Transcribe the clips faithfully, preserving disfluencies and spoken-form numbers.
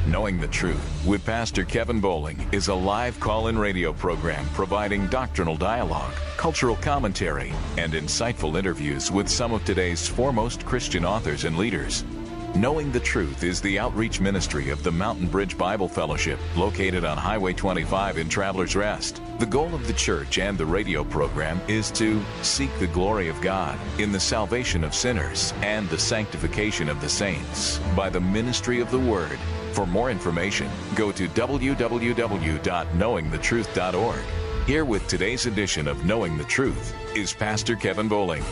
Knowing the Truth with Pastor Kevin Bowling is a live call-in radio program providing doctrinal dialogue, cultural commentary, and insightful interviews with some of today's foremost Christian authors and leaders. Knowing the Truth is the outreach ministry of the Mountain Bridge Bible Fellowship, located on Highway twenty-five in Travelers Rest. The goal of the church and the radio program is to seek the glory of God in the salvation of sinners and the sanctification of the saints by the ministry of the Word. For more information, go to w w w dot knowing the truth dot org. Here with today's edition of Knowing the Truth is Pastor Kevin Bowling.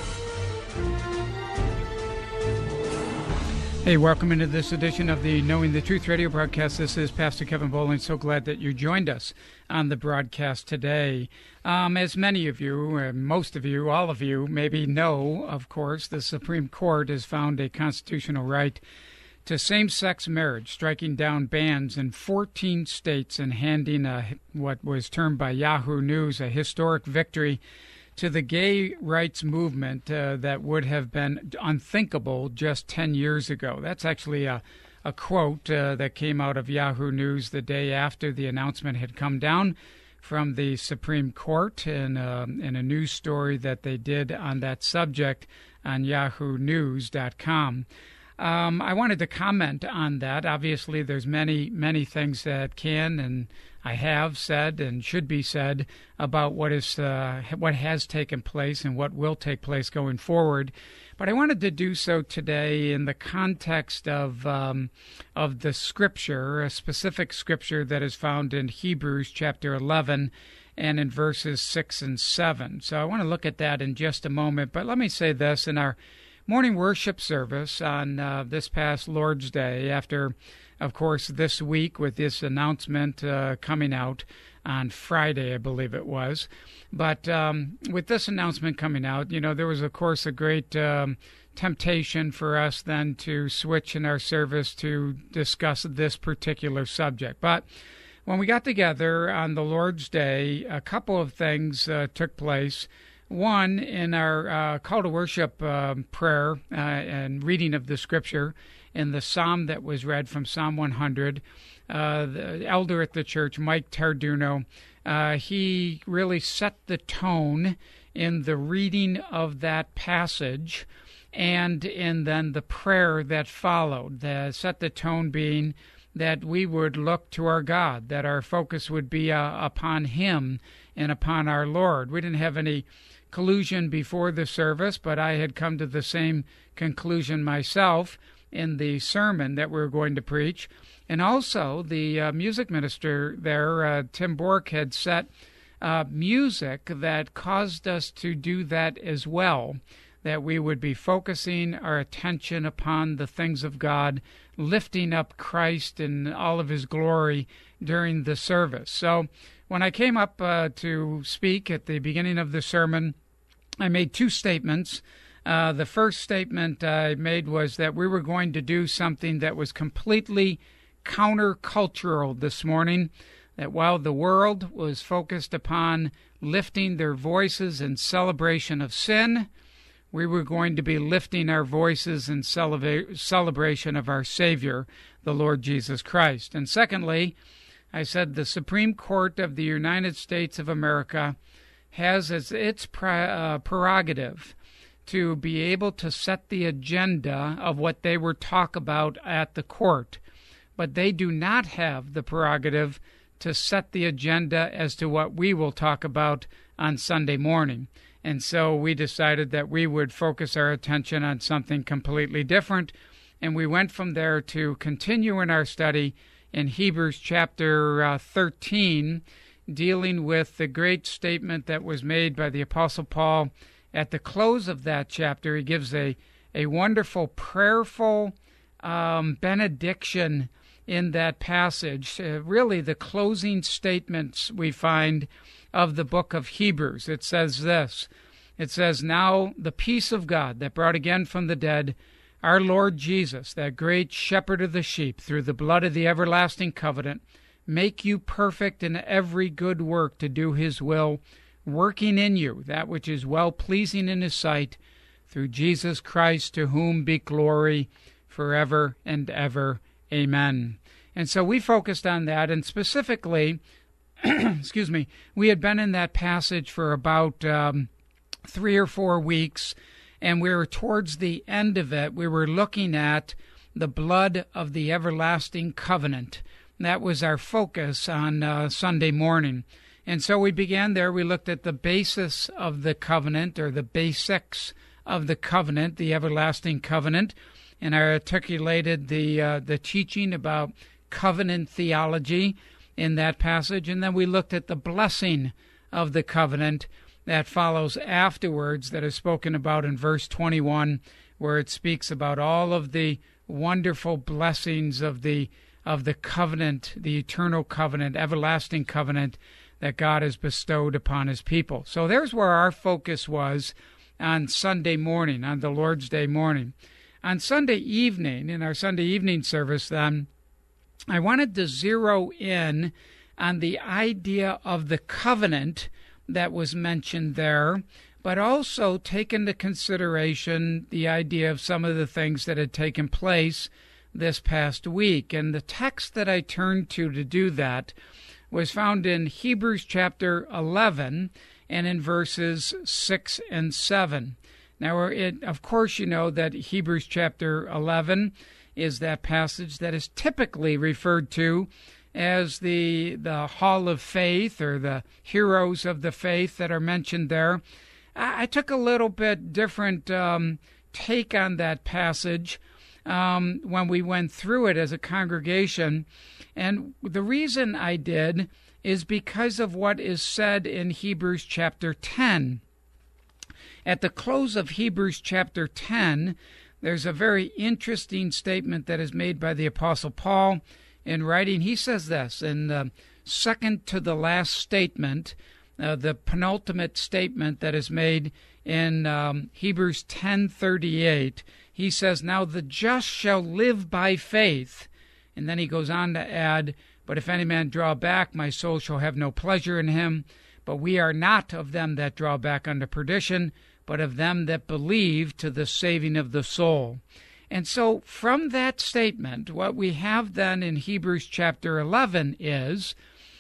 Hey, welcome into this edition of the Knowing the Truth radio broadcast. This is Pastor Kevin Bowling. So glad that you joined us on the broadcast today. Um, as many of you, uh, most of you, all of you maybe know, of course, the Supreme Court has found a constitutional right to same-sex marriage, striking down bans in fourteen states and handing a, what was termed by Yahoo News a historic victory to the gay rights movement uh, that would have been unthinkable just ten years ago. That's actually a, a quote uh, that came out of Yahoo News the day after the announcement had come down from the Supreme Court in, uh, in a news story that they did on that subject on yahoo news dot com. Um, I wanted to comment on that. Obviously, there's many, many things that can and I have said and should be said about what is uh, what has taken place and what will take place going forward. But I wanted to do so today in the context of um, of the Scripture, a specific Scripture that is found in Hebrews chapter eleven and in verses six and seven. So I want to look at that in just a moment. But let me say this. In our morning worship service on uh, this past Lord's Day, after, of course, this week with this announcement uh, coming out on Friday, I believe it was. But um, with this announcement coming out, you know, there was, of course, a great um, temptation for us then to switch in our service to discuss this particular subject. But when we got together on the Lord's Day, a couple of things uh, took place. One, in our uh, call to worship uh, prayer uh, and reading of the Scripture, in the psalm that was read from Psalm one hundred, uh, the elder at the church, Mike Tarduno, uh, he really set the tone in the reading of that passage and in then the prayer that followed. The, set the tone being that we would look to our God, that our focus would be uh, upon Him and upon our Lord. We didn't have any collusion before the service, but I had come to the same conclusion myself in the sermon that we were going to preach. And also, the uh, music minister there, uh, Tim Bork, had set uh, music that caused us to do that as well, that we would be focusing our attention upon the things of God, lifting up Christ in all of His glory during the service. So when I came up uh, to speak at the beginning of the sermon, I made two statements. Uh, the first statement I made was that we were going to do something that was completely countercultural this morning, that while the world was focused upon lifting their voices in celebration of sin, we were going to be lifting our voices in celebra- celebration of our Savior, the Lord Jesus Christ. And secondly, I said the Supreme Court of the United States of America has as its pre- uh, prerogative to be able to set the agenda of what they were talk about at the court. But they do not have the prerogative to set the agenda as to what we will talk about on Sunday morning. And so we decided that we would focus our attention on something completely different. And we went from there to continue in our study in Hebrews chapter uh, thirteen, dealing with the great statement that was made by the Apostle Paul at the close of that chapter. He gives a, a wonderful prayerful um, benediction in that passage, uh, really the closing statements we find of the book of Hebrews. It says this, it says, "Now the peace of God that brought again from the dead our Lord Jesus, that great shepherd of the sheep, through the blood of the everlasting covenant, make you perfect in every good work to do His will, working in you that which is well-pleasing in His sight, through Jesus Christ, to whom be glory forever and ever. Amen." And so we focused on that, and specifically, excuse me, we had been in that passage for about um, three or four weeks, and we were towards the end of it. We were looking at the blood of the everlasting covenant. That was our focus on uh, Sunday morning. And so we began there. We looked at the basis of the covenant, or the basics of the covenant, the everlasting covenant, and I articulated the uh, the teaching about covenant theology in that passage. And then we looked at the blessing of the covenant that follows afterwards, that is spoken about in verse twenty-one, where it speaks about all of the wonderful blessings of the of the covenant, the eternal covenant, everlasting covenant that God has bestowed upon his people. So there's where our focus was on Sunday morning, on the Lord's Day morning. On Sunday evening, in our Sunday evening service then, I wanted to zero in on the idea of the covenant that was mentioned there, but also take into consideration the idea of some of the things that had taken place this past week. And the text that I turned to to do that was found in Hebrews chapter eleven and in verses six and seven. Now, it, of course, you know that Hebrews chapter eleven is that passage that is typically referred to as the the hall of faith, or the heroes of the faith that are mentioned there. I, I took a little bit different um, take on that passage um, when we went through it as a congregation. And the reason I did is because of what is said in Hebrews chapter ten. At the close of Hebrews chapter ten, there's a very interesting statement that is made by the Apostle Paul in writing. He says this in the second to the last statement, uh, the penultimate statement that is made in um, Hebrews ten thirty-eight. He says, "Now the just shall live by faith." And then he goes on to add, "But if any man draw back, my soul shall have no pleasure in him. But we are not of them that draw back unto perdition, but of them that believe to the saving of the soul." And so from that statement, what we have then in Hebrews chapter eleven is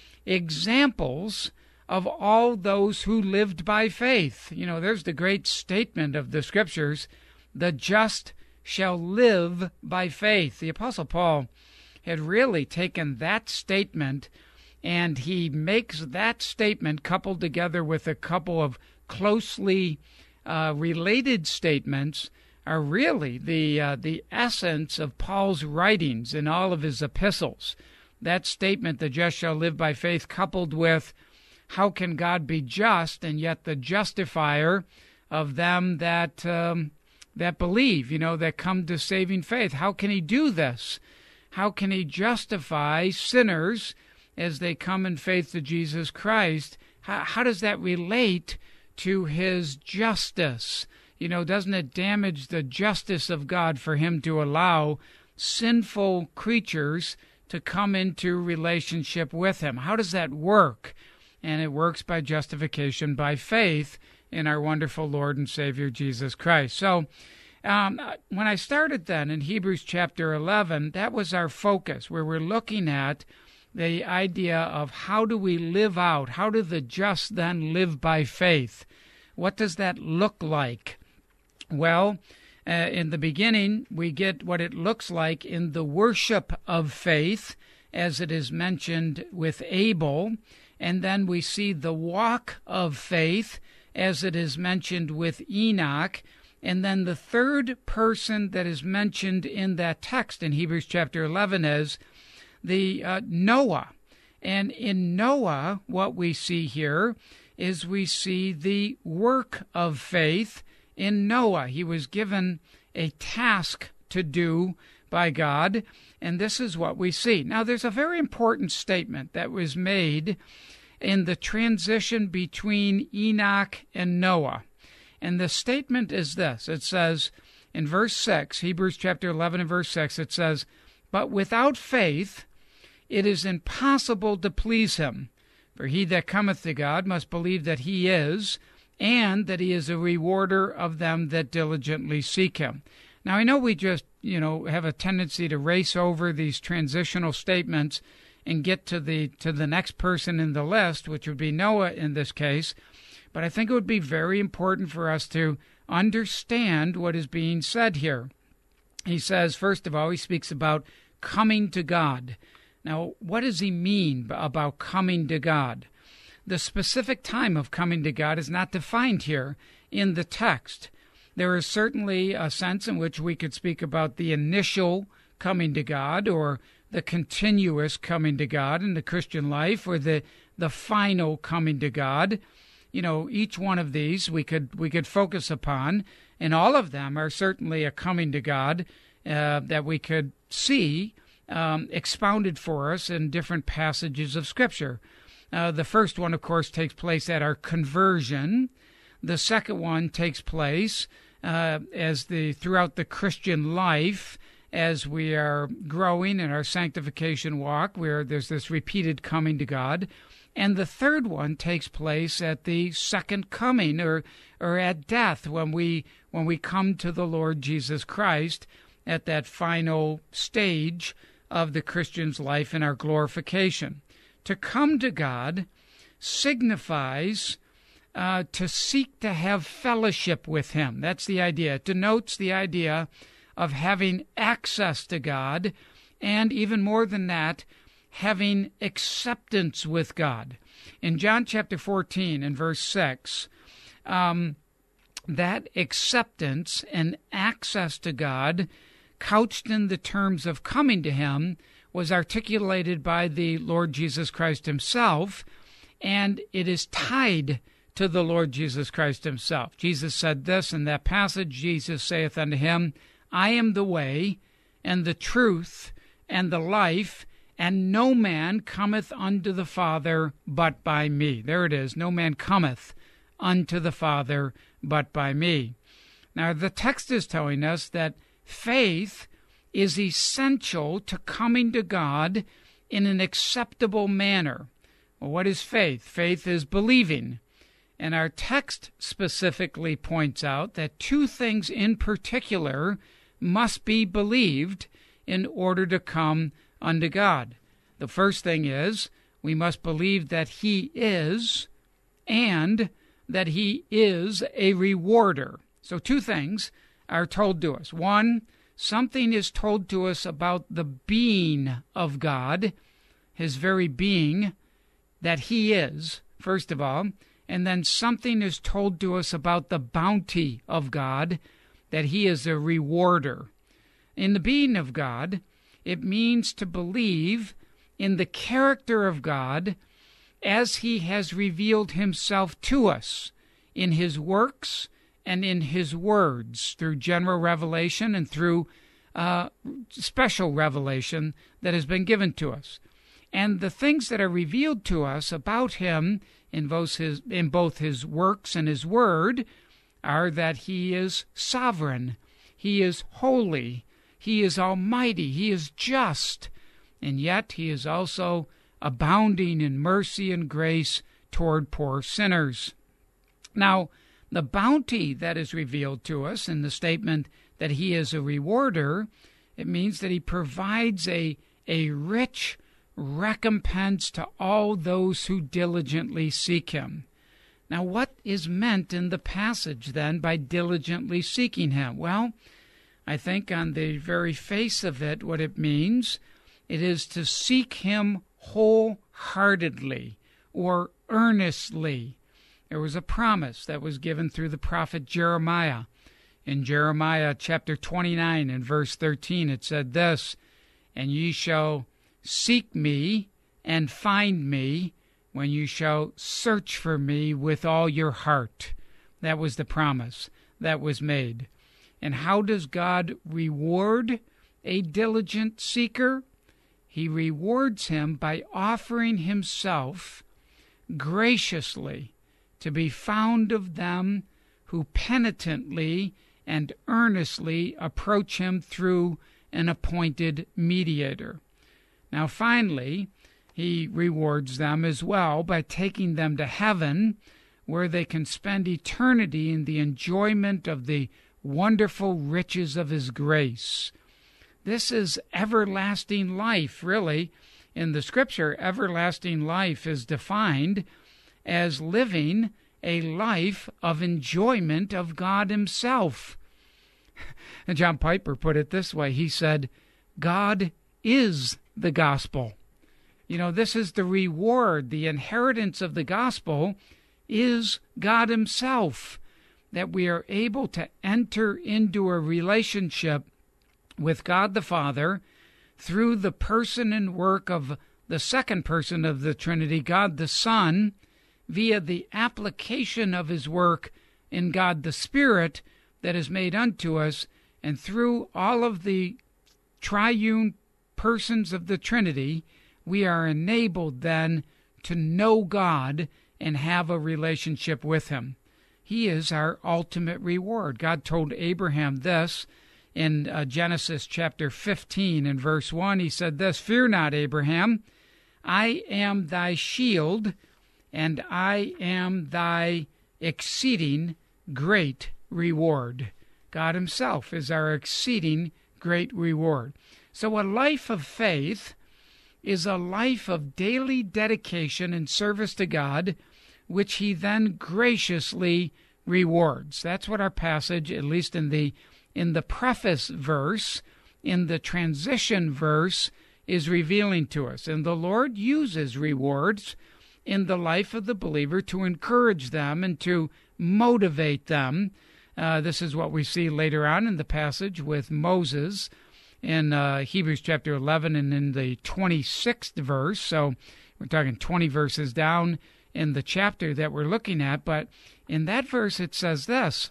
examples of all those who lived by faith. You know, there's the great statement of the Scriptures, the just shall live by faith. The Apostle Paul had really taken that statement, and he makes that statement coupled together with a couple of closely uh, related statements, are really the uh, the essence of Paul's writings in all of his epistles. That statement, the just shall live by faith, coupled with how can God be just and yet the justifier of them that um, that believe, you know, that come to saving faith. How can he do this? How can he justify sinners as they come in faith to Jesus Christ? How, how does that relate to his justice? You know, doesn't it damage the justice of God for him to allow sinful creatures to come into relationship with him? How does that work? And it works by justification by faith in our wonderful Lord and Savior Jesus Christ. So um, when I started then in Hebrews chapter eleven, that was our focus, where we're looking at the idea of how do we live out, how do the just then live by faith? What does that look like? Well, uh, in the beginning, we get what it looks like in the worship of faith, as it is mentioned with Abel, and then we see the walk of faith, as it is mentioned with Enoch, and then the third person that is mentioned in that text in Hebrews chapter eleven is the uh, Noah. And in Noah, what we see here is we see the work of faith in Noah. He was given a task to do by God, and this is what we see. Now, there's a very important statement that was made in the transition between Enoch and Noah. And the statement is this. It says in verse six, Hebrews chapter eleven and verse six, it says, "But without faith it is impossible to please him. For he that cometh to God must believe that he is, and that he is a rewarder of them that diligently seek him." Now, I know we just, you know, have a tendency to race over these transitional statements and get to the to the next person in the list, which would be Noah in this case. But I think it would be very important for us to understand what is being said here. He says, first of all, he speaks about coming to God. Now, what does he mean about coming to God? The specific time of coming to God is not defined here in the text. There is certainly a sense in which we could speak about the initial coming to God, or the continuous coming to God in the Christian life, or the the final coming to God. You know, each one of these we could we could focus upon, and all of them are certainly a coming to God uh, that we could see um, expounded for us in different passages of Scripture. Uh, the first one, of course, takes place at our conversion. The second one takes place uh, as the throughout the Christian life, as we are growing in our sanctification walk, where there's this repeated coming to God. And the third one takes place at the second coming, or or at death, when we when we come to the Lord Jesus Christ at that final stage of the Christian's life in our glorification. To come to God signifies uh, to seek to have fellowship with Him. That's the idea. It denotes the idea of having access to God, and even more than that, having acceptance with God. In John chapter fourteen and verse six, um, that acceptance and access to God, couched in the terms of coming to Him, was articulated by the Lord Jesus Christ Himself, and it is tied to the Lord Jesus Christ Himself. Jesus said this in that passage. Jesus saith unto him, I am the way, and the truth, and the life, and no man cometh unto the Father but by me. There it is. No man cometh unto the Father but by me. Now, the text is telling us that faith is essential to coming to God in an acceptable manner. Well, what is faith? Faith is believing. And our text specifically points out that two things in particular must be believed in order to come unto God. The first thing is we must believe that He is, and that He is a rewarder. So two things are told to us. One, something is told to us about the being of God, His very being, that He is, first of all. And then something is told to us about the bounty of God, that He is a rewarder. In the being of God, it means to believe in the character of God as He has revealed Himself to us in His works and in His words, through general revelation and through uh, special revelation that has been given to us. And the things that are revealed to us about Him in both His, in both his works and His word are that He is sovereign, He is holy, He is almighty, He is just, and yet He is also abounding in mercy and grace toward poor sinners. Now, the bounty that is revealed to us in the statement that He is a rewarder, it means that He provides a, a rich recompense to all those who diligently seek Him. Now, what is meant in the passage, then, by diligently seeking Him? Well, I think on the very face of it, what it means, it is to seek Him wholeheartedly or earnestly. There was a promise that was given through the prophet Jeremiah. In Jeremiah chapter twenty-nine and verse thirteen, it said this, And ye shall seek me and find me when you shall search for me with all your heart. That was the promise that was made. And how does God reward a diligent seeker? He rewards him by offering Himself graciously to be found of them who penitently and earnestly approach Him through an appointed mediator. Now, finally, He rewards them as well by taking them to heaven, where they can spend eternity in the enjoyment of the wonderful riches of his grace. This is everlasting life, really. In the Scripture, everlasting life is defined as living a life of enjoyment of God himself. And John Piper put it this way. He said, God is the gospel. You know, this is the reward, the inheritance of the gospel is God himself, that we are able to enter into a relationship with God the Father through the person and work of the second person of the Trinity, God the Son, via the application of his work in God the Spirit that is made unto us, and through all of the triune persons of the Trinity, we are enabled then to know God and have a relationship with him. He is our ultimate reward. God told Abraham this in uh, Genesis chapter fifteen and verse one. He said this, "Fear not, Abraham, I am thy shield, and I am thy exceeding great reward." God himself is our exceeding great reward. So a life of faith is a life of daily dedication and service to God, which he then graciously rewards. That's what our passage, at least in the in the preface verse, in the transition verse, is revealing to us. And the Lord uses rewards in the life of the believer to encourage them and to motivate them. Uh, this is what we see later on in the passage with Moses in uh, Hebrews chapter eleven and in the twenty-sixth verse. So we're talking twenty verses down in the chapter that we're looking at. But in that verse it says this.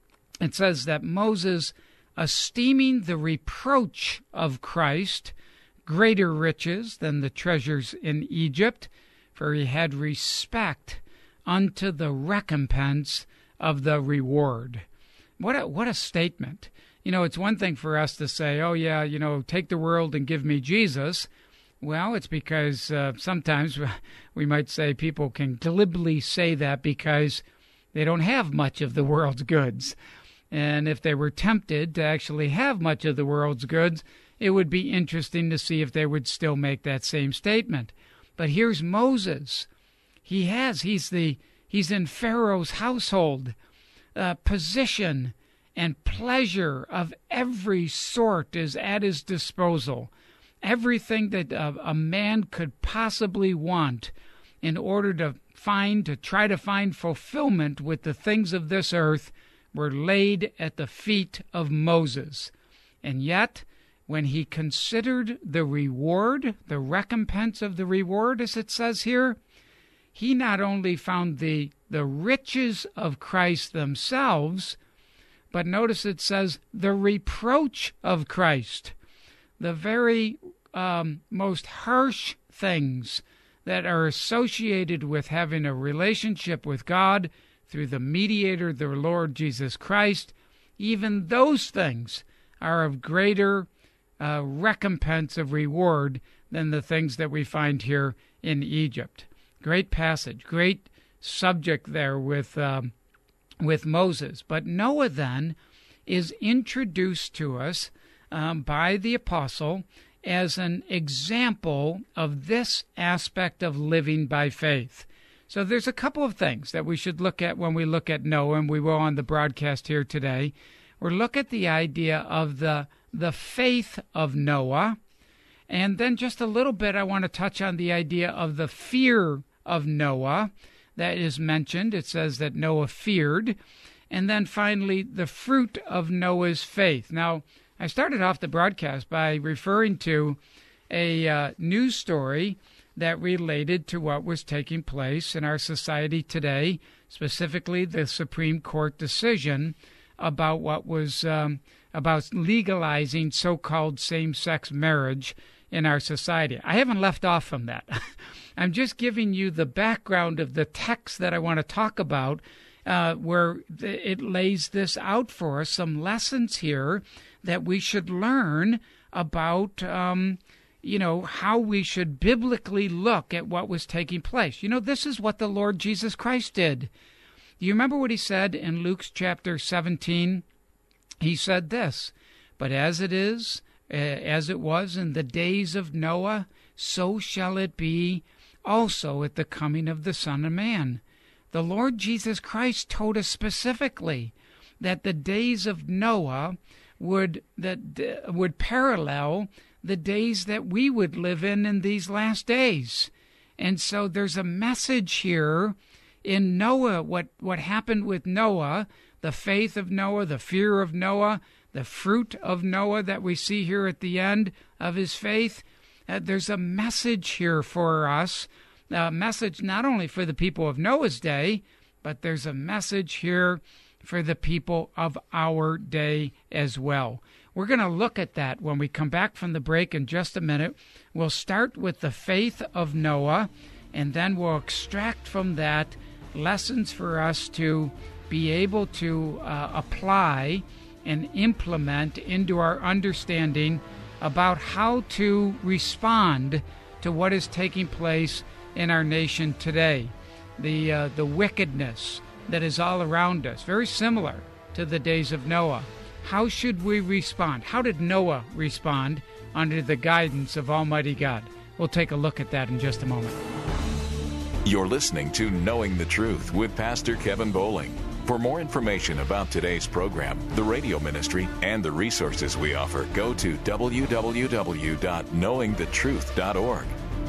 It says that Moses, esteeming the reproach of Christ greater riches than the treasures in Egypt, for he had respect unto the recompense of the reward. What a, what a statement. You know, it's one thing for us to say, oh, yeah, you know, take the world and give me Jesus. Well, it's because uh, sometimes we might say people can glibly say that because they don't have much of the world's goods. And if they were tempted to actually have much of the world's goods, it would be interesting to see if they would still make that same statement. But here's Moses. He has, he's the, he's in Pharaoh's household. Uh, position and pleasure of every sort is at his disposal. Everything that uh, a man could possibly want in order to find, to try to find fulfillment with the things of this earth were laid at the feet of Moses. And yet, when he considered the reward, the recompense of the reward, as it says here, he not only found the, the riches of Christ themselves, but notice it says the reproach of Christ, the very um, most harsh things that are associated with having a relationship with God through the mediator, the Lord Jesus Christ. Even those things are of greater uh, recompense of reward than the things that we find here in Egypt. Great passage, great subject there with um, with Moses. But Noah then is introduced to us um, by the apostle as an example of this aspect of living by faith. So there's a couple of things that we should look at when we look at Noah, and we will on the broadcast here today. We'll look at the idea of the the faith of Noah, and then just a little bit I want to touch on the idea of the fear of Noah that is mentioned. It says that Noah feared. And then finally, the fruit of Noah's faith. Now, I started off the broadcast by referring to a uh, news story that related to what was taking place in our society today, specifically the Supreme Court decision about what was um, about legalizing so-called same-sex marriage in our society. I haven't left off from that. I'm just giving you the background of the text that I want to talk about, uh, where it lays this out for us, some lessons here that we should learn about, um, you know, how we should biblically look at what was taking place. You know, this is what the Lord Jesus Christ did. Do you remember what he said in Luke's chapter seventeen? he said this, "But as it is, uh, as it was in the days of Noah, so shall it be also at the coming of the Son of Man." The Lord Jesus Christ told us specifically that the days of Noah would that uh, would parallel the days that we would live in in these last days. And so there's a message here in Noah, what, what happened with Noah, the faith of Noah, the fear of Noah, the fruit of Noah that we see here at the end of his faith. Uh, there's a message here for us, a message not only for the people of Noah's day, but there's a message here for the people of our day as well. We're going to look at that when we come back from the break in just a minute. We'll start with the faith of Noah, and then we'll extract from that lessons for us to be able to uh, apply and implement into our understanding about how to respond to what is taking place in our nation today. The, uh, the wickedness that is all around us, very similar to the days of Noah. How should we respond? How did Noah respond under the guidance of Almighty God? We'll take a look at that in just a moment. You're listening to Knowing the Truth with Pastor Kevin Bowling. For more information about today's program, the radio ministry, and the resources we offer, go to w w w dot knowing the truth dot org.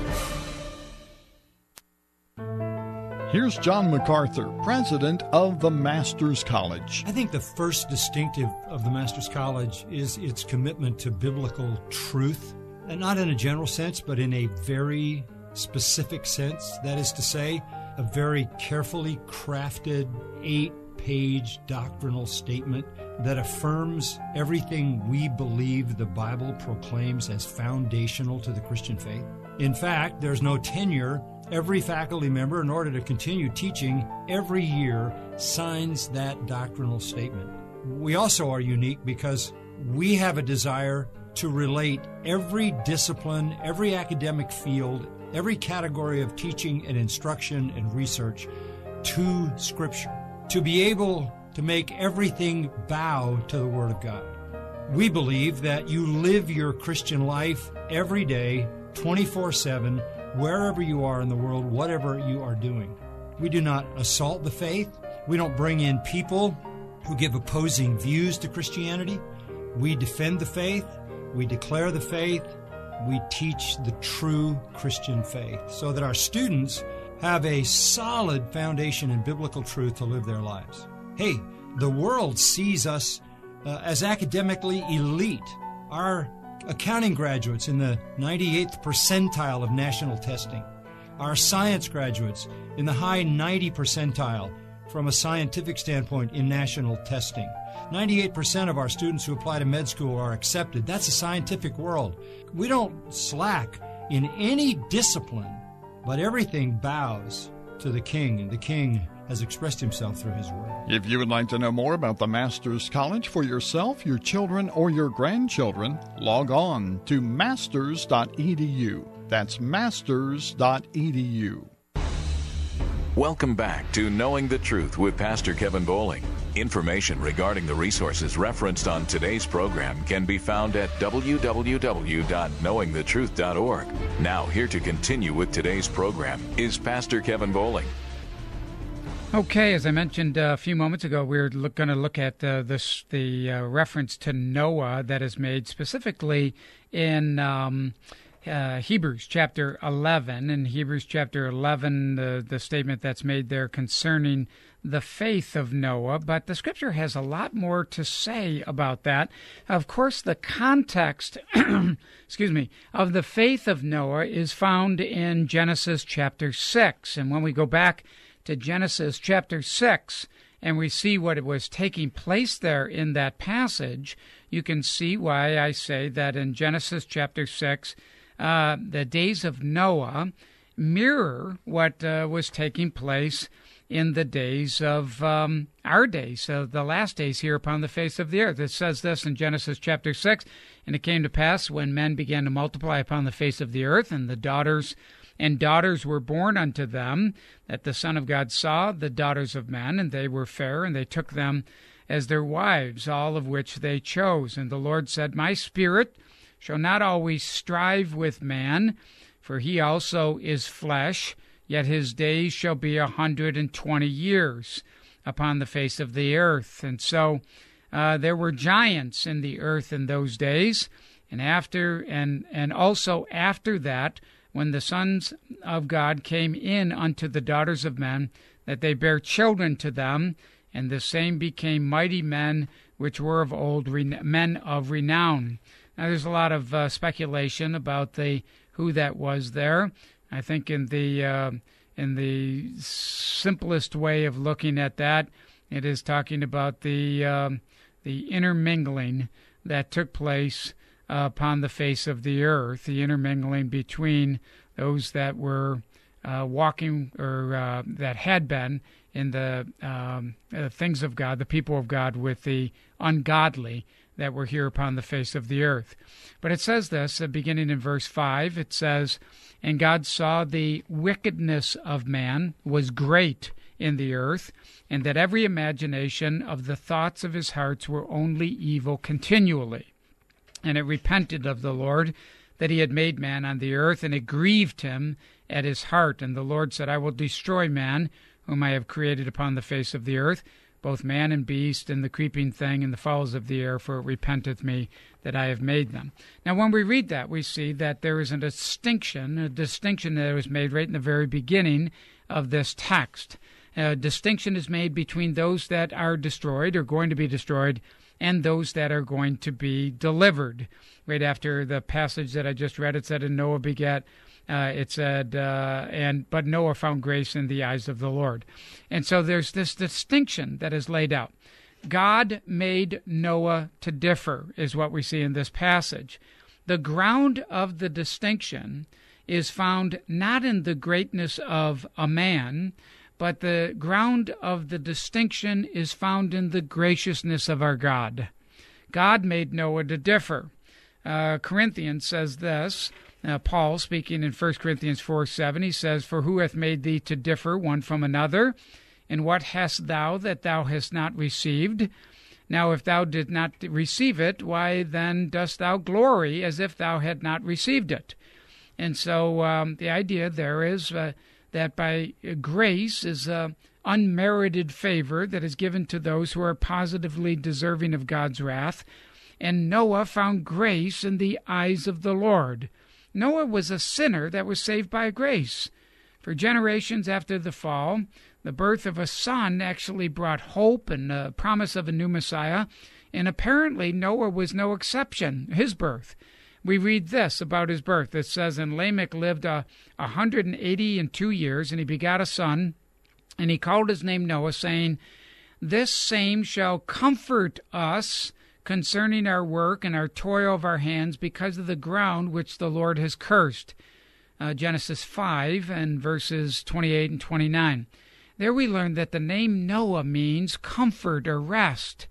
Here's John MacArthur, president of the Masters College. I think the first distinctive of the Masters College is its commitment to biblical truth, and not in a general sense, but in a very specific sense. That is to say, a very carefully crafted eight-page doctrinal statement that affirms everything we believe the Bible proclaims as foundational to the Christian faith. In fact, there's no tenure. Every faculty member, in order to continue teaching every year, signs that doctrinal statement. We also are unique because we have a desire to relate every discipline, every academic field, every category of teaching and instruction and research to Scripture, to be able to make everything bow to the Word of God. We believe that you live your Christian life every day, twenty-four seven, wherever you are in the world, whatever you are doing. We do not assault the faith. We don't bring in people who give opposing views to Christianity. We defend the faith. We declare the faith. We teach the true Christian faith so that our students have a solid foundation in biblical truth to live their lives. Hey, the world sees us uh, as academically elite. Our accounting graduates in the ninety-eighth percentile of national testing. Our science graduates in the high ninety percentile from a scientific standpoint in national testing. ninety-eight percent of our students who apply to med school are accepted. That's a scientific world. We don't slack in any discipline, but everything bows to the King, and the King has expressed himself through his word. If you would like to know more about the Masters College for yourself, your children, or your grandchildren, log on to masters dot e d u. That's masters dot e d u. Welcome back to Knowing the Truth with Pastor Kevin Bowling. Information regarding the resources referenced on today's program can be found at w w w dot knowing the truth dot org. Now, here to continue with today's program is Pastor Kevin Bowling. Okay, as I mentioned a few moments ago, we're look, going to look at uh, this, the uh, reference to Noah that is made specifically in um, uh, Hebrews chapter eleven. In Hebrews chapter eleven, the, the statement that's made there concerning the faith of Noah, but the Scripture has a lot more to say about that. Of course, the context, excuse me, of the faith of Noah is found in Genesis chapter six, and when we go back to Genesis chapter six, and we see what was taking place there in that passage, you can see why I say that in Genesis chapter six, uh, the days of Noah mirror what uh, was taking place in the days of um, our days, uh, the last days here upon the face of the earth. It says this in Genesis chapter six, "And it came to pass when men began to multiply upon the face of the earth, and the daughters and daughters were born unto them, that the Son of God saw the daughters of men, and they were fair, and they took them as their wives, all of which they chose. And the Lord said, My spirit shall not always strive with man, for he also is flesh, yet his days shall be a hundred and twenty years upon the face of the earth. And so uh, there were giants in the earth in those days, and after and and also after that, when the sons of God came in unto the daughters of men, that they bare children to them, and the same became mighty men, which were of old men of renown. Now, there's a lot of uh, speculation about the who that was there. I think in the uh, in the simplest way of looking at that, it is talking about the uh, the intermingling that took place uh, upon the face of the earth, the intermingling between those that were uh, walking or uh, that had been in the um, uh, things of God, the people of God, with the ungodly that were here upon the face of the earth. But it says this, uh, beginning in verse five, it says, And God saw the wickedness of man was great in the earth, and that every imagination of the thoughts of his hearts were only evil continually. And it repented of the Lord that he had made man on the earth, and it grieved him at his heart. And the Lord said, I will destroy man, whom I have created upon the face of the earth, both man and beast, and the creeping thing, and the fowls of the air, for it repenteth me that I have made them. Now, when we read that, we see that there is a distinction, a distinction that was made right in the very beginning of this text. A distinction is made between those that are destroyed, or going to be destroyed, and those that are going to be delivered. Right after the passage that I just read, it said, And Noah begat Uh, it said, uh, and but Noah found grace in the eyes of the Lord. And so there's this distinction that is laid out. God made Noah to differ, is what we see in this passage. The ground of the distinction is found not in the greatness of a man, but the ground of the distinction is found in the graciousness of our God. God made Noah to differ. Uh, Corinthians says this, Uh, Paul, speaking in First Corinthians four seven, he says, For who hath made thee to differ one from another? And what hast thou that thou hast not received? Now if thou did not receive it, why then dost thou glory as if thou had not received it? And so um, the idea there is uh, that by grace is uh, unmerited favor that is given to those who are positively deserving of God's wrath. And Noah found grace in the eyes of the Lord. Noah was a sinner that was saved by grace. For generations after the fall, the birth of a son actually brought hope and the promise of a new Messiah, and apparently Noah was no exception, his birth. We read this about his birth. It says, And Lamech lived a uh, hundred and eighty and two years, and he begat a son, and he called his name Noah, saying, This same shall comfort us concerning our work and our toil of our hands, because of the ground which the Lord has cursed. Uh, Genesis five and verses twenty-eight and twenty-nine. There we learn that the name Noah means comfort or rest.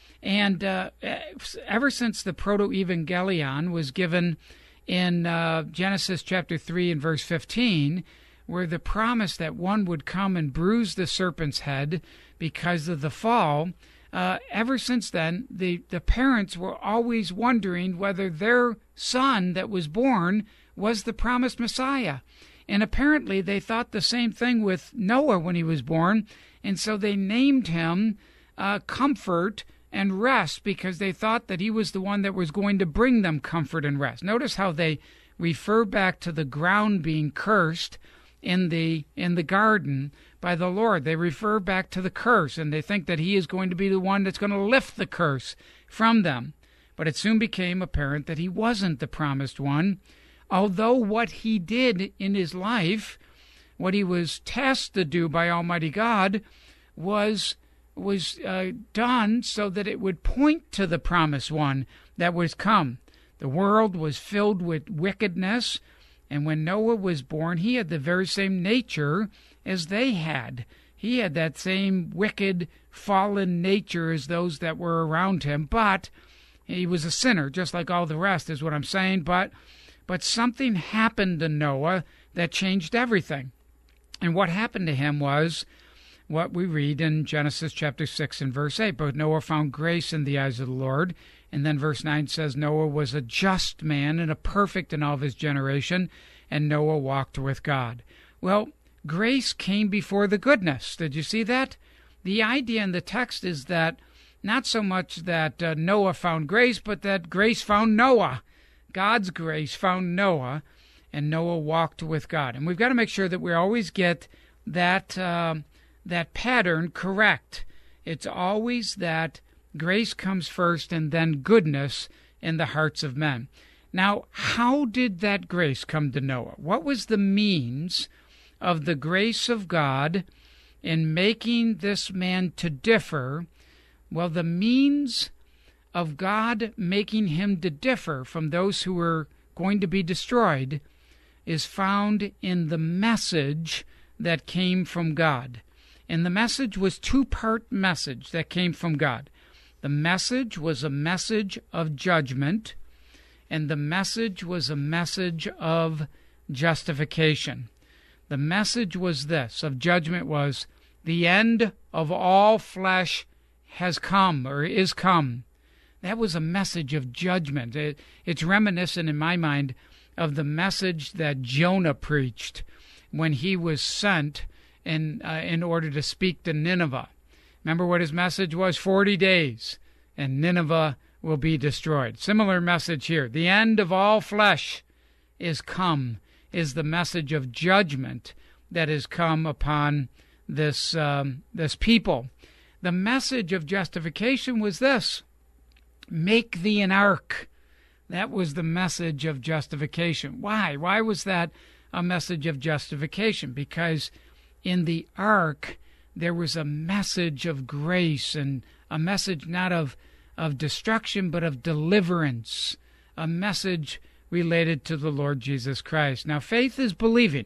And uh, ever since the proto-evangelion was given in uh, Genesis chapter three and verse fifteen, where the promise that one would come and bruise the serpent's head because of the fall, Uh, ever since then, the, the parents were always wondering whether their son that was born was the promised Messiah. And apparently they thought the same thing with Noah when he was born, and so they named him uh, Comfort and Rest, because they thought that he was the one that was going to bring them comfort and rest. Notice how they refer back to the ground being cursed in the in the garden by the Lord. They refer back to the curse, and they think that he is going to be the one that's going to lift the curse from them. But it soon became apparent that he wasn't the promised one, although what he did in his life, what he was tasked to do by Almighty God, was was uh, done so that it would point to the promised one that was come. The world was filled with wickedness, and when Noah was born, he had the very same nature as they had. He had that same wicked, fallen nature as those that were around him, but he was a sinner, just like all the rest, is what I'm saying. But, but something happened to Noah that changed everything. And what happened to him was what we read in Genesis chapter six and verse eight. But Noah found grace in the eyes of the Lord. And then verse nine says, Noah was a just man and a perfect in all of his generation, and Noah walked with God. Well, grace came before the goodness. Did you see that? The idea in the text is that not so much that uh, Noah found grace, but that grace found Noah. God's grace found Noah, and Noah walked with God. And we've got to make sure that we always get that uh, that pattern correct. It's always that grace comes first and then goodness in the hearts of men. Now, how did that grace come to Noah? What was the means of the grace of God in making this man to differ? Well, the means of God making him to differ from those who were going to be destroyed is found in the message that came from God. And the message was two-part message that came from God. The message was a message of judgment, and the message was a message of justification. The message was this, of judgment was, the end of all flesh has come, or is come. That was a message of judgment. It, it's reminiscent in my mind of the message that Jonah preached when he was sent in, uh, in order to speak to Nineveh. Remember what his message was? Forty days, and Nineveh will be destroyed. Similar message here. The end of all flesh is come, is the message of judgment that has come upon this um, this people. The message of justification was this: make thee an ark. That was the message of justification. Why? Why was that a message of justification? Because in the ark there was a message of grace, and a message not of, of destruction but of deliverance, a message related to the Lord Jesus Christ. Now, faith is believing,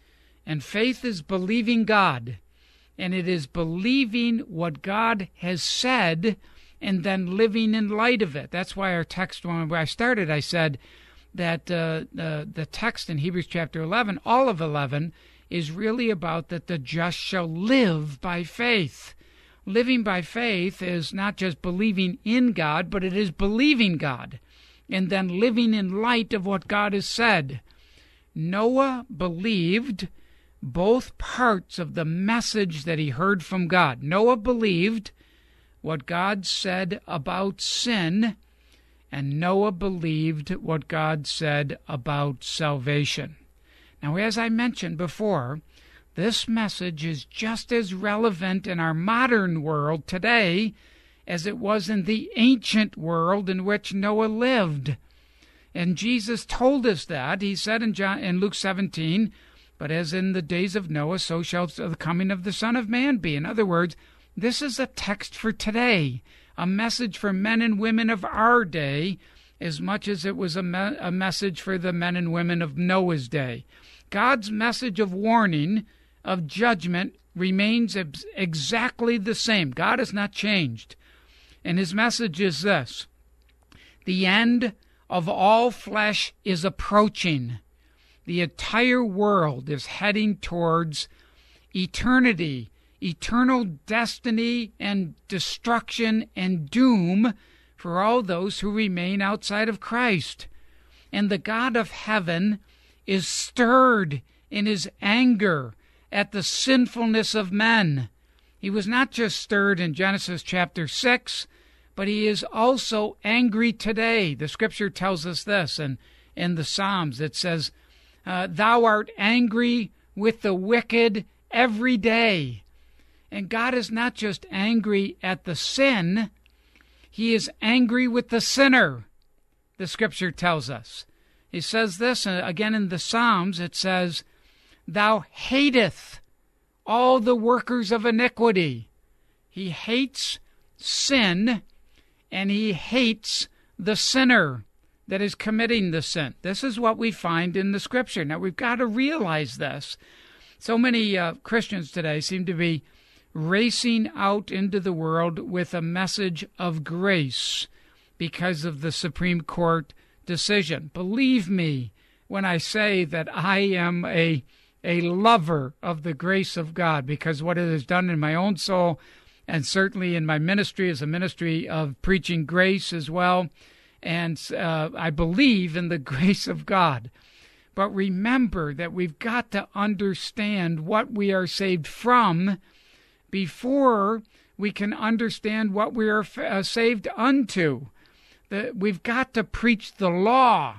and faith is believing God, and it is believing what God has said and then living in light of it. That's why our text, when I started, I said that uh, the, the text in Hebrews chapter eleven, all of eleven, is really about that the just shall live by faith. Living by faith is not just believing in God, but it is believing God and then living in light of what God has said. Noah believed both parts of the message that he heard from God. Noah believed what God said about sin, and Noah believed what God said about salvation. Now, as I mentioned before, this message is just as relevant in our modern world today as it was in the ancient world in which Noah lived. And Jesus told us that. He said in, John, in Luke seventeen, but as in the days of Noah, so shall the coming of the Son of Man be. In other words, this is a text for today, a message for men and women of our day, as much as it was a, me- a message for the men and women of Noah's day. God's message of warning, of judgment, remains ex- exactly the same. God has not changed. And his message is this: the end of all flesh is approaching. The entire world is heading towards eternity, eternal destiny and destruction and doom for all those who remain outside of Christ. And the God of heaven is stirred in his anger at the sinfulness of men. He was not just stirred in Genesis chapter six, but he is also angry today. The scripture tells us this, and in the Psalms it says, uh, thou art angry with the wicked every day. And God is not just angry at the sin, he is angry with the sinner, the scripture tells us. He says this, uh, again in the Psalms, it says, thou hateth all the workers of iniquity. He hates sin, and he hates the sinner that is committing the sin. This is what we find in the scripture. Now, we've got to realize this. So many uh, Christians today seem to be racing out into the world with a message of grace because of the Supreme Court decision. Believe me when I say that I am a a lover of the grace of God, because what it has done in my own soul, and certainly in my ministry as a ministry of preaching grace as well, and uh, I believe in the grace of God. But remember that we've got to understand what we are saved from before we can understand what we are uh, saved unto. The, we've got to preach the law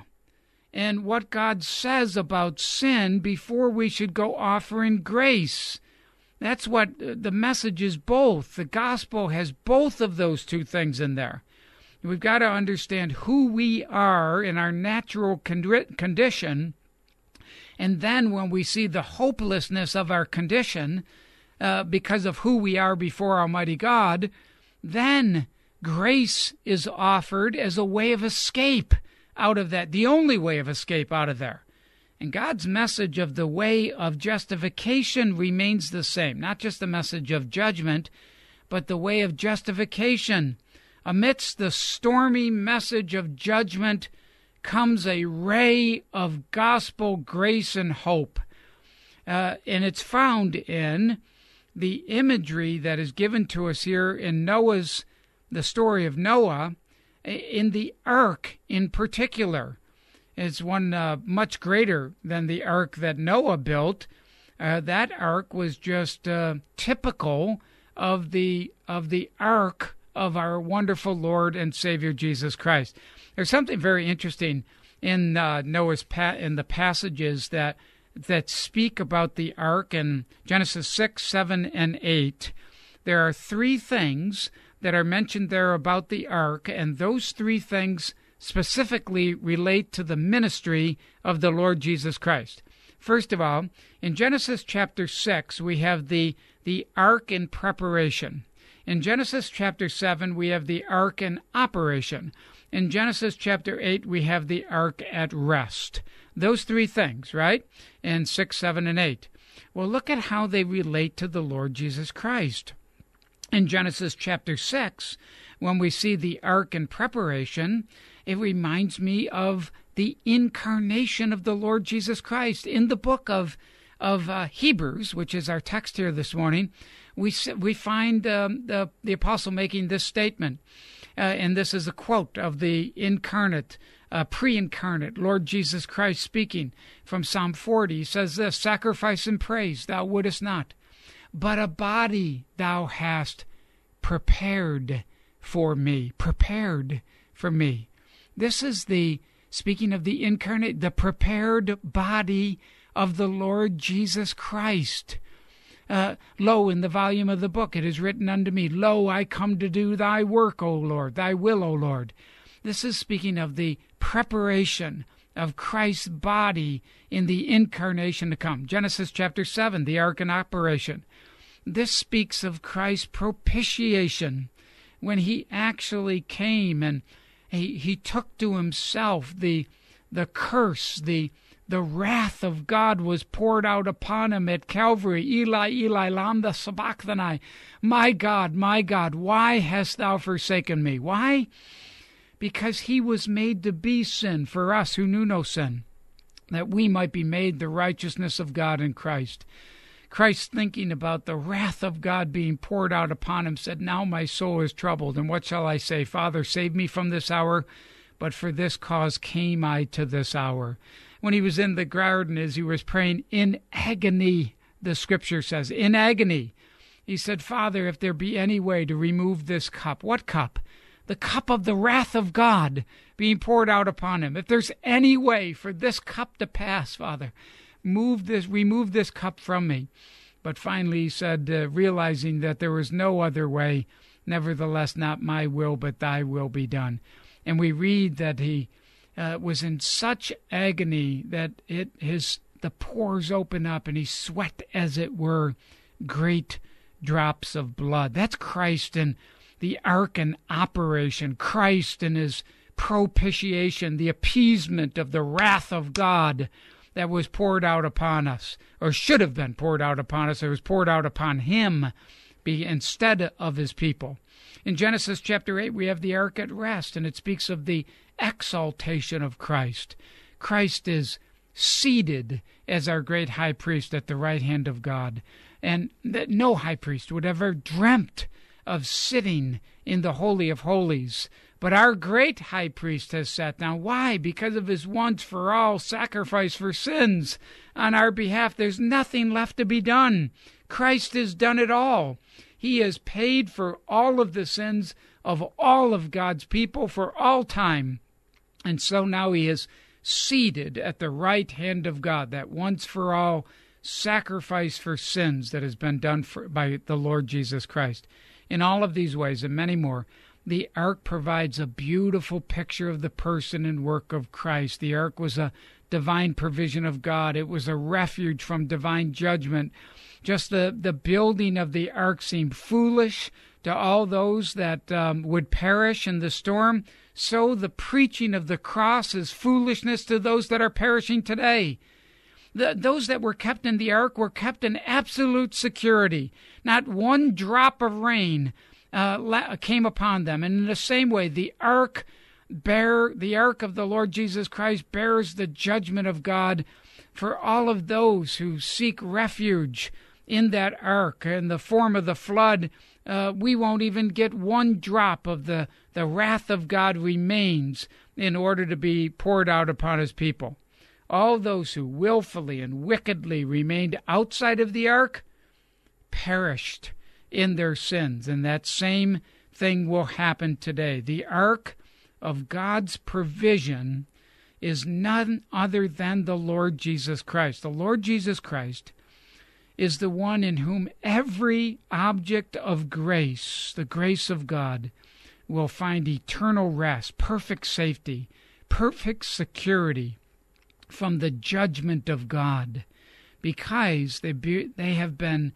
and what God says about sin before we should go offering grace. That's what the message is both. The gospel has both of those two things in there. We've got to understand who we are in our natural condition, and then when we see the hopelessness of our condition uh, because of who we are before Almighty God, then grace is offered as a way of escape out of that, the only way of escape out of there. And God's message of the way of justification remains the same, not just the message of judgment, but the way of justification. Amidst the stormy message of judgment comes a ray of gospel grace and hope. Uh, and it's found in the imagery that is given to us here in Noah's, the story of Noah, in the ark in particular. It's one uh, much greater than the ark that Noah built. Uh, that ark was just uh, typical of the of the ark of our wonderful Lord and Savior Jesus Christ. There's something very interesting in uh, Noah's pa- in the passages that that speak about the ark in Genesis six, seven, and eight. There are three things that are mentioned there about the ark, and those three things specifically relate to the ministry of the Lord Jesus Christ. First of all, in Genesis chapter six, we have the, the ark in preparation. In Genesis chapter seven, we have the ark in operation. In Genesis chapter eight, we have the ark at rest. Those three things, right? In six, seven, and eight. Well, look at how they relate to the Lord Jesus Christ. In Genesis chapter six, when we see the ark in preparation, it reminds me of the incarnation of the Lord Jesus Christ. In the book of of uh, Hebrews, which is our text here this morning, we we find um, the, the apostle making this statement, uh, and this is a quote of the incarnate, uh, pre-incarnate Lord Jesus Christ speaking from Psalm forty. He says this, "Sacrifice and praise thou wouldest not, but a body thou hast prepared for me." Prepared for me. This is the, speaking of the incarnate, the prepared body of the Lord Jesus Christ. Uh, lo, in the volume of the book it is written unto me, Lo, I come to do thy work, O Lord, thy will, O Lord. This is speaking of the preparation of Christ's body in the incarnation to come. Genesis chapter seven, the ark in operation. This speaks of Christ's propitiation, when he actually came and he, he took to himself the the curse, the the wrath of God was poured out upon him at Calvary. Eli, Eli, lama sabachthani. My God, my God, why hast thou forsaken me? Why? Because he was made to be sin for us who knew no sin, that we might be made the righteousness of God in Christ. Christ, thinking about the wrath of God being poured out upon him, said, Now my soul is troubled, and what shall I say? Father, save me from this hour, but for this cause came I to this hour. When he was in the garden, as he was praying in agony, the scripture says, in agony, he said, Father, if there be any way to remove this cup. What cup? The cup of the wrath of God being poured out upon him. If there's any way for this cup to pass, Father, move this, remove this cup from me. But finally he said, uh, realizing that there was no other way, nevertheless, not my will, but thy will be done. And we read that he uh, was in such agony that it his the pores open up and he sweat, as it were, great drops of blood. That's Christ in the ark in operation. Christ in his propitiation, the appeasement of the wrath of God that was poured out upon us, or should have been poured out upon us. It was poured out upon him be, instead of his people. In Genesis chapter eight, we have the ark at rest, and it speaks of the exaltation of Christ. Christ is seated as our great high priest at the right hand of God, and that no high priest would ever dreamt of sitting in the Holy of Holies. But our great high priest has sat down. Why? Because of his once-for-all sacrifice for sins on our behalf. There's nothing left to be done. Christ has done it all. He has paid for all of the sins of all of God's people for all time. And so now he is seated at the right hand of God, that once-for-all sacrifice for sins that has been done for, by the Lord Jesus Christ. In all of these ways and many more, the ark provides a beautiful picture of the person and work of Christ. The ark was a divine provision of God. It was a refuge from divine judgment. Just the, the building of the ark seemed foolish to all those that um, would perish in the storm. So the preaching of the cross is foolishness to those that are perishing today. The, those that were kept in the ark were kept in absolute security. Not one drop of rain uh, came upon them. And in the same way, the ark bear the ark of the Lord Jesus Christ bears the judgment of God for all of those who seek refuge in that ark. In the form of the flood, uh, we won't even get one drop of the, the wrath of God remains in order to be poured out upon his people. All those who willfully and wickedly remained outside of the ark perished in their sins, and that same thing will happen today. The ark of God's provision is none other than the Lord Jesus Christ. The Lord Jesus Christ is the one in whom every object of grace, the grace of God, will find eternal rest, perfect safety, perfect security from the judgment of God, because they be, they have been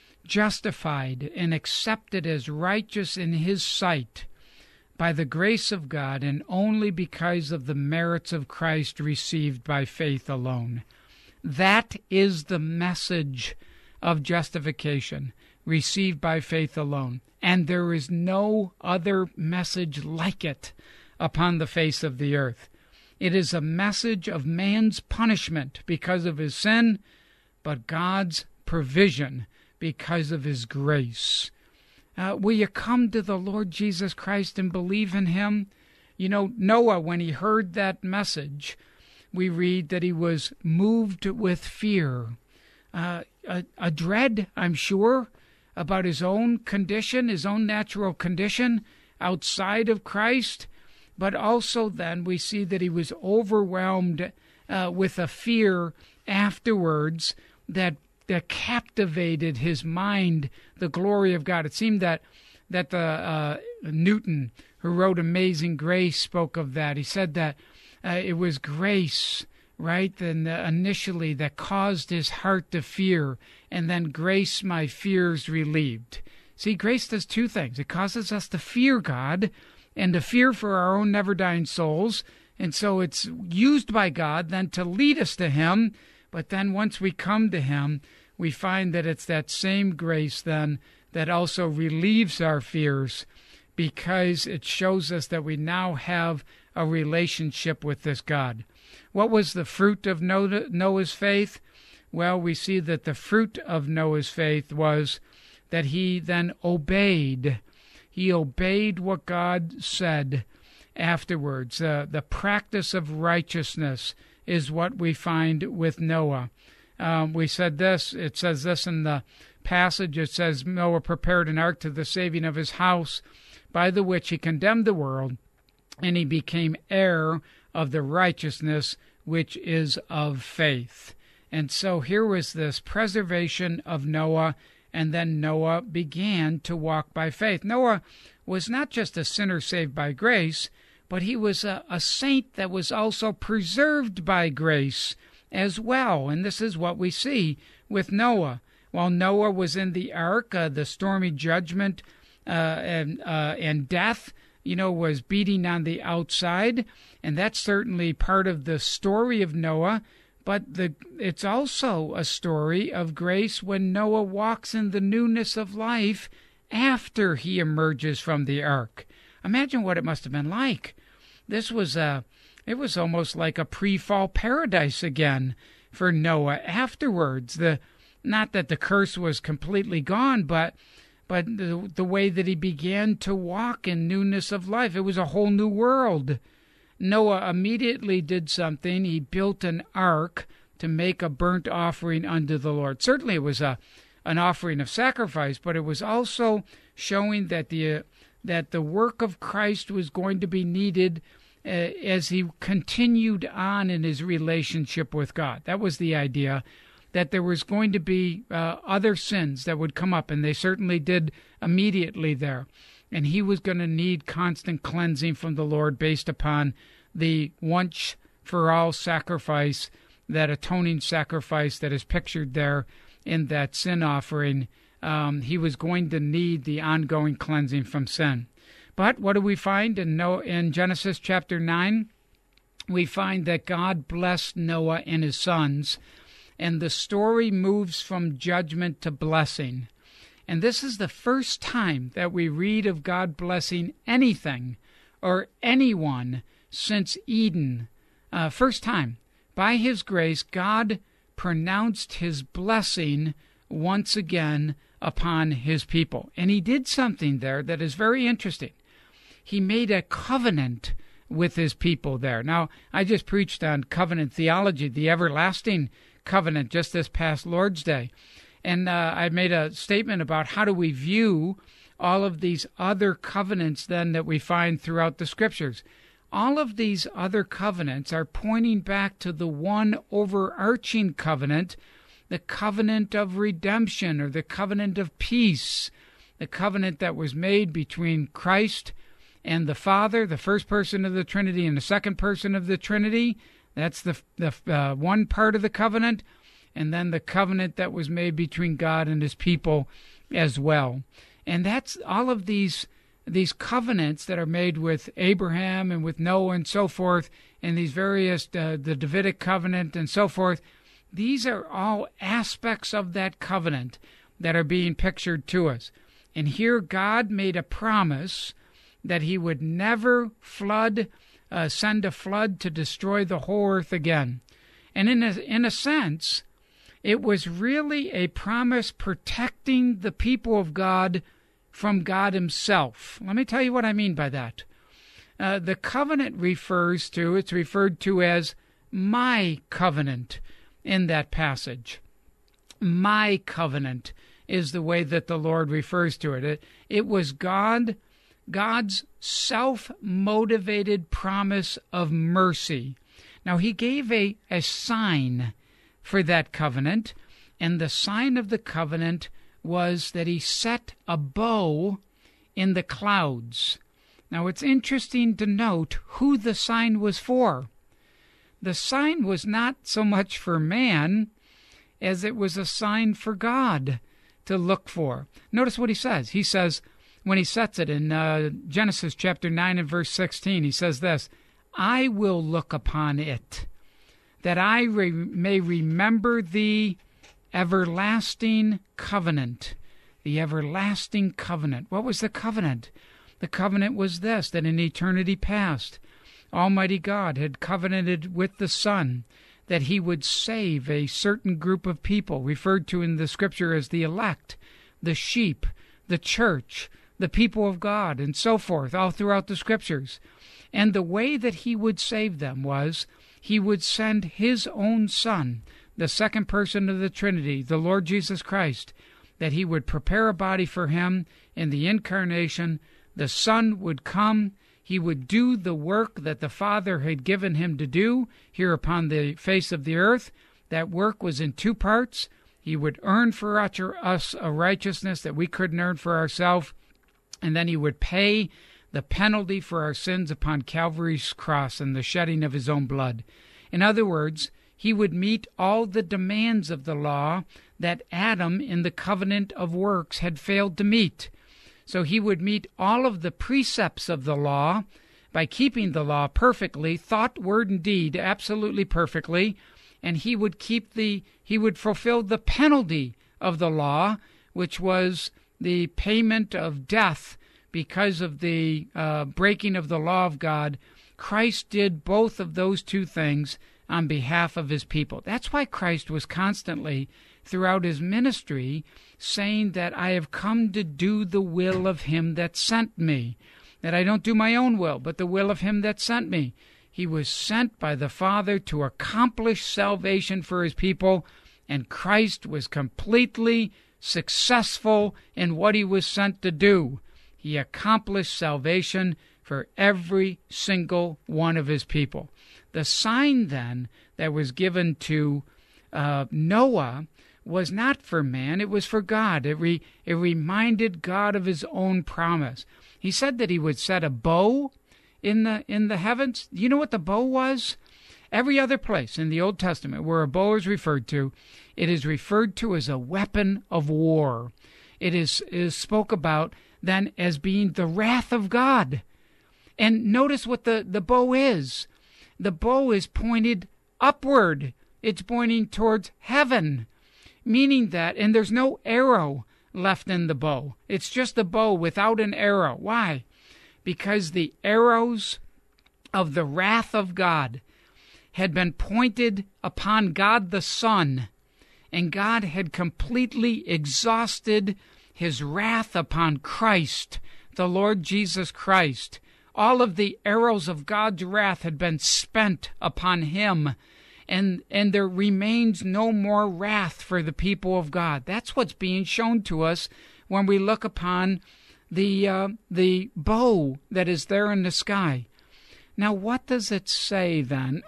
justified and accepted as righteous in his sight by the grace of God, and only because of the merits of Christ received by faith alone. That is the message of justification, received by faith alone. And there is no other message like it upon the face of the earth. It is a message of man's punishment because of his sin, but God's provision because of his grace. Uh, will you come to the Lord Jesus Christ and believe in him? You know, Noah, when he heard that message, we read that he was moved with fear, uh, a, a dread, I'm sure, about his own condition, his own natural condition outside of Christ. But also then we see that he was overwhelmed uh, with a fear afterwards that that captivated his mind, the glory of God. It seemed that that the uh, Newton, who wrote Amazing Grace, spoke of that. He said that uh, it was grace, right, and uh, initially that caused his heart to fear, and then grace my fears relieved. See, grace does two things. It causes us to fear God and to fear for our own never-dying souls, and so it's used by God then to lead us to him. But then once we come to him, we find that it's that same grace then that also relieves our fears, because it shows us that we now have a relationship with this God. What was the fruit of Noah's faith? Well, we see that the fruit of Noah's faith was that he then obeyed. He obeyed what God said afterwards. Uh, the practice of righteousness is what we find with Noah. Um, we said this, it says this in the passage, it says, Noah prepared an ark to the saving of his house, by the which he condemned the world, and he became heir of the righteousness which is of faith. And so here was this preservation of Noah, and then Noah began to walk by faith. Noah was not just a sinner saved by grace, but he was a, a saint that was also preserved by grace as well. And this is what we see with Noah. While Noah was in the ark, uh, the stormy judgment uh, and, uh, and death, you know, was beating on the outside. And that's certainly part of the story of Noah. But the, it's also a story of grace when Noah walks in the newness of life after he emerges from the ark. Imagine what it must have been like. This was a, it was almost like a pre-fall paradise again for Noah afterwards. The not that the curse was completely gone, but but the, the way that he began to walk in newness of life. It was a whole new world. Noah immediately did something. He built an ark to make a burnt offering unto the Lord. Certainly it was a an offering of sacrifice, but it was also showing that the uh, that the work of Christ was going to be needed uh, as he continued on in his relationship with God. That was the idea, that there was going to be uh, other sins that would come up, and they certainly did immediately there. And he was going to need constant cleansing from the Lord based upon the once-for-all sacrifice, that atoning sacrifice that is pictured there in that sin offering. Um, he was going to need the ongoing cleansing from sin. But what do we find in, Noah, in Genesis chapter nine? We find that God blessed Noah and his sons, and the story moves from judgment to blessing. And this is the first time that we read of God blessing anything or anyone since Eden. Uh, first time. By his grace, God pronounced his blessing once again upon his people. And he did something there that is very interesting. He made a covenant with his people there. Now, I just preached on covenant theology, the everlasting covenant, just this past Lord's Day. And uh, I made a statement about how do we view all of these other covenants then that we find throughout the Scriptures. All of these other covenants are pointing back to the one overarching covenant, the covenant of redemption or the covenant of peace, the covenant that was made between Christ and the Father, the first person of the Trinity and the second person of the Trinity. That's the, the uh, one part of the covenant. And then the covenant that was made between God and his people as well. And that's all of these these covenants that are made with Abraham and with Noah and so forth, and these various, uh, the Davidic covenant and so forth. These are all aspects of that covenant that are being pictured to us. And here God made a promise that he would never flood, uh, send a flood to destroy the whole earth again. And in a, in a sense, it was really a promise protecting the people of God from God himself. Let me tell you what I mean by that. Uh, the covenant refers to, it's referred to as my covenant in that passage. My covenant is the way that the Lord refers to it. It, it was God, God's self-motivated promise of mercy. Now, he gave a, a sign for that covenant, and the sign of the covenant was that he set a bow in the clouds. Now, it's interesting to note who the sign was for. The sign was not so much for man as it was a sign for God to look for. Notice what he says. He says, when he sets it in uh, Genesis chapter nine and verse sixteen, he says this, I will look upon it, that I re- may remember the everlasting covenant. The everlasting covenant. What was the covenant? The covenant was this, that in eternity past, Almighty God had covenanted with the Son that he would save a certain group of people, referred to in the Scripture as the elect, the sheep, the church, the people of God, and so forth, all throughout the Scriptures. And the way that he would save them was he would send his own Son, the second person of the Trinity, the Lord Jesus Christ, that he would prepare a body for him in the incarnation. The Son would come. He would do the work that the Father had given him to do here upon the face of the earth. That work was in two parts. He would earn for us a righteousness that we couldn't earn for ourselves, and then he would pay the penalty for our sins upon Calvary's cross and the shedding of his own blood. In other words, he would meet all the demands of the law that Adam in the covenant of works had failed to meet. So he would meet all of the precepts of the law by keeping the law perfectly, thought, word, and deed absolutely perfectly, and he would keep the he would fulfill the penalty of the law, which was the payment of death because of the uh, breaking of the law of God Christ did both of those two things on behalf of his people. That's why Christ was constantly, throughout his ministry, saying that I have come to do the will of him that sent me, that I don't do my own will, but the will of him that sent me. He was sent by the Father to accomplish salvation for his people, and Christ was completely successful in what he was sent to do. He accomplished salvation for every single one of his people. The sign, then, that was given to uh, Noah was not for man, it was for God. It, re- it reminded God of his own promise. He said that he would set a bow in the in the heavens. You know what the bow was? Every other place in the Old Testament where a bow is referred to, it is referred to as a weapon of war. It is, is spoke about then as being the wrath of God. And notice what the, the bow is. The bow is pointed upward. It's pointing towards heaven, meaning that, and there's no arrow left in the bow. It's just a bow without an arrow. Why? Because the arrows of the wrath of God had been pointed upon God the Son, and God had completely exhausted his wrath upon Christ, the Lord Jesus Christ. All of the arrows of God's wrath had been spent upon him, and, and there remains no more wrath for the people of God. That's what's being shown to us when we look upon the uh, the bow that is there in the sky. Now, what does it say then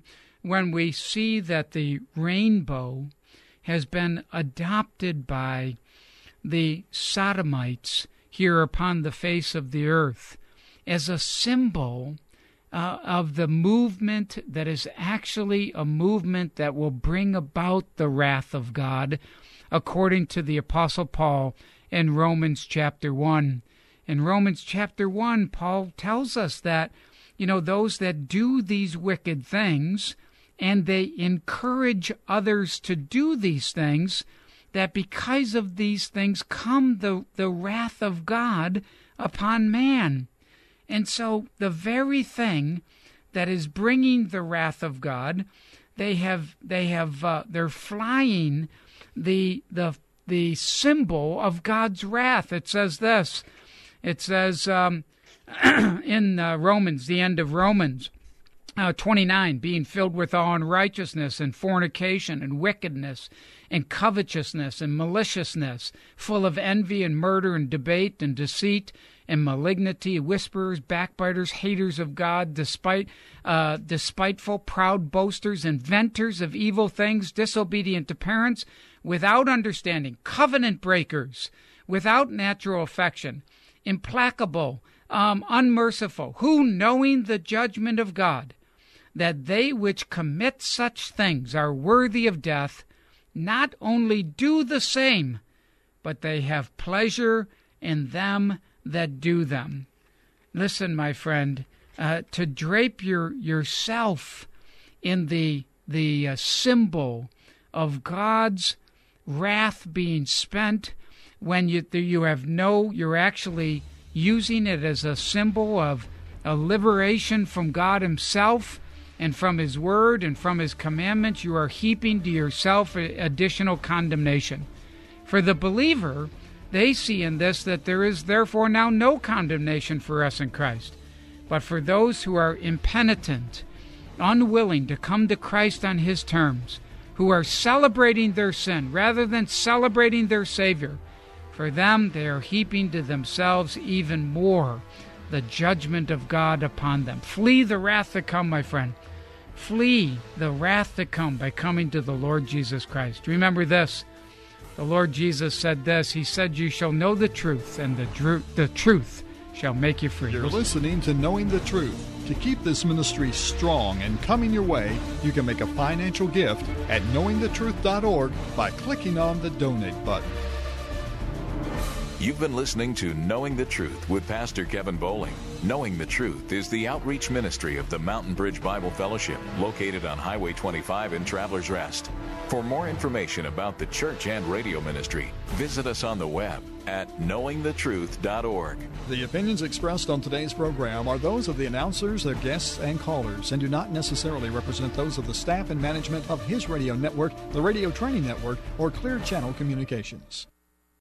when we see that the rainbow has been adopted by the Sodomites here upon the face of the earth as a symbol uh, of the movement that is actually a movement that will bring about the wrath of God, according to the Apostle Paul in Romans chapter one. In Romans chapter one, Paul tells us that, you know, those that do these wicked things and they encourage others to do these things, that because of these things come the, the wrath of God upon man. And so the very thing that is bringing the wrath of God, they have they have uh, they're flying the the the symbol of God's wrath. It says this. It says um, in uh, Romans, the end of Romans uh, twenty-nine, being filled with all unrighteousness and fornication and wickedness and covetousness and maliciousness, full of envy and murder and debate and deceit and malignity, whisperers, backbiters, haters of God, despite, uh, despiteful, proud boasters, inventors of evil things, disobedient to parents, without understanding, covenant breakers, without natural affection, implacable, um, unmerciful, who, knowing the judgment of God, that they which commit such things are worthy of death, not only do the same, but they have pleasure in them that do them. Listen, my friend, uh, to drape your yourself in the the uh, symbol of God's wrath being spent, when you you have no, you're actually using it as a symbol of a liberation from God himself and from his word and from his commandments, you are heaping to yourself additional condemnation. For the believer, they see in this that there is therefore now no condemnation for us in Christ. But for those who are impenitent, unwilling to come to Christ on his terms, who are celebrating their sin rather than celebrating their Savior, for them they are heaping to themselves even more the judgment of God upon them. Flee the wrath to come, my friend. Flee the wrath to come by coming to the Lord Jesus Christ. Remember this. The Lord Jesus said this. He said, you shall know the truth, and the, dru- the truth shall make you free. You're listening to Knowing the Truth. To keep this ministry strong and coming your way, you can make a financial gift at knowing the truth dot org by clicking on the donate button. You've been listening to Knowing the Truth with Pastor Kevin Bowling. Knowing the Truth is the outreach ministry of the Mountain Bridge Bible Fellowship, located on Highway twenty-five in Travelers Rest. For more information about the church and radio ministry, visit us on the web at knowing the truth dot org. The opinions expressed on today's program are those of the announcers, their guests, and callers, and do not necessarily represent those of the staff and management of His Radio Network, the Radio Training Network, or Clear Channel Communications.